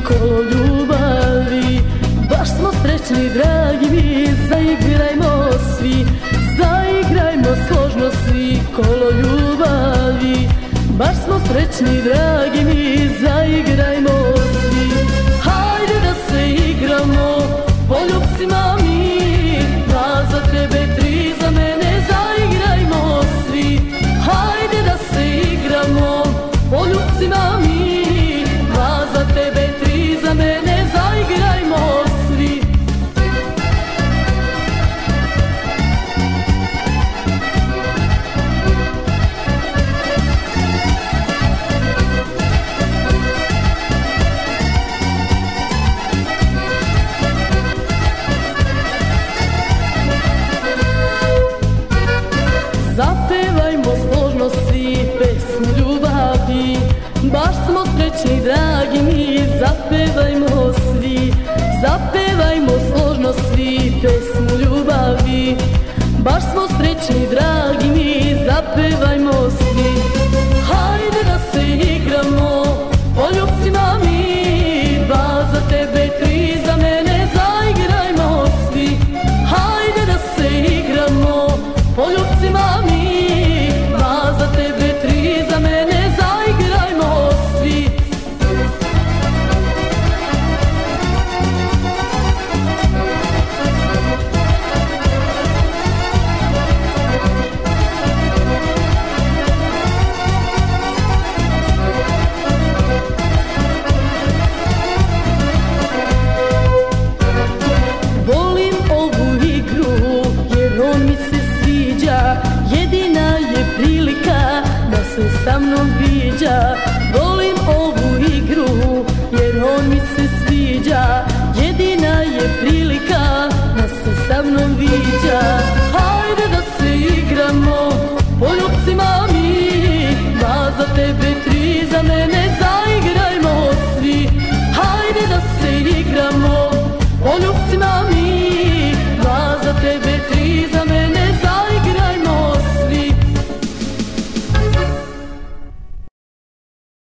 kolo ljubavi. Baš smo srećni, dragi mi, zaigrajmo svi, zaigrajmo složno svi kolo ljubavi. Baš smo srećni, dragi mi, zaigrajmo svi. Hajde da se igramo, poljubcima mi, dva za tebe, tri za mene, zaigrajmo svi. Hajde da se igramo, poljubcima mi, dva za tebe, tri za mene, zaigrajmo svi. Zapevajmo složno svi pesmu ljubavi, baš smo srećni, dragi mi, zapevajmo svi, zapevajmo složno svi pesmu ljubavi, baš smo srećni, dragi